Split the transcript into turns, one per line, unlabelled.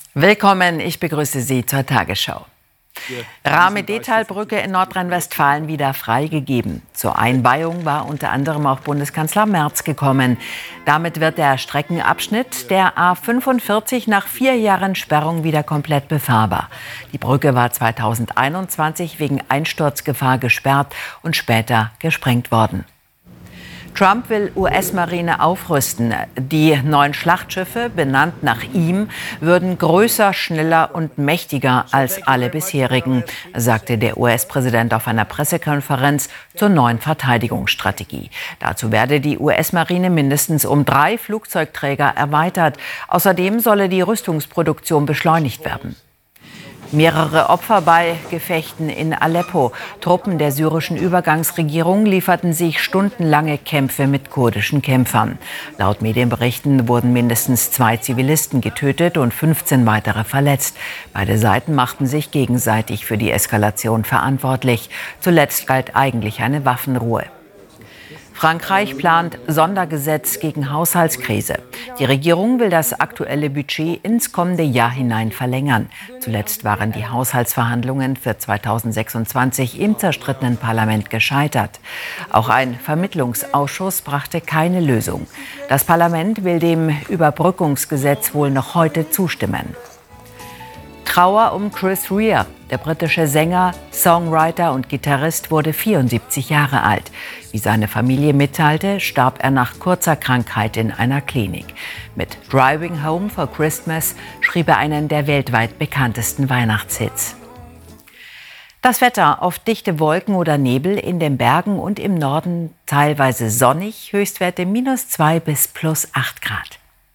Willkommen, ich begrüße Sie zur Tagesschau. Rahme-Dethal-Brücke in Nordrhein-Westfalen wieder freigegeben. Zur Einweihung war unter anderem auch Bundeskanzler Merz gekommen. Damit wird der Streckenabschnitt der A45 nach 4 Jahren Sperrung wieder komplett befahrbar. Die Brücke war 2021 wegen Einsturzgefahr gesperrt und später gesprengt worden. Trump will US-Marine aufrüsten. Die neuen Schlachtschiffe, benannt nach ihm, würden größer, schneller und mächtiger als alle bisherigen, sagte der US-Präsident auf einer Pressekonferenz zur neuen Verteidigungsstrategie. Dazu werde die US-Marine mindestens um 3 Flugzeugträger erweitert. Außerdem solle die Rüstungsproduktion beschleunigt werden. Mehrere Opfer bei Gefechten in Aleppo. Truppen der syrischen Übergangsregierung lieferten sich stundenlange Kämpfe mit kurdischen Kämpfern. Laut Medienberichten wurden mindestens 2 Zivilisten getötet und 15 weitere verletzt. Beide Seiten machten sich gegenseitig für die Eskalation verantwortlich. Zuletzt galt eigentlich eine Waffenruhe. Frankreich plant Sondergesetz gegen Haushaltskrise. Die Regierung will das aktuelle Budget ins kommende Jahr hinein verlängern. Zuletzt waren die Haushaltsverhandlungen für 2026 im zerstrittenen Parlament gescheitert. Auch ein Vermittlungsausschuss brachte keine Lösung. Das Parlament will dem Überbrückungsgesetz wohl noch heute zustimmen. Trauer um Chris Rea. Der britische Sänger, Songwriter und Gitarrist wurde 74 Jahre alt. Wie seine Familie mitteilte, starb er nach kurzer Krankheit in einer Klinik. Mit Driving Home for Christmas schrieb er einen der weltweit bekanntesten Weihnachtshits. Das Wetter: oft dichte Wolken oder Nebel, in den Bergen und im Norden teilweise sonnig, Höchstwerte -2 bis +8 Grad.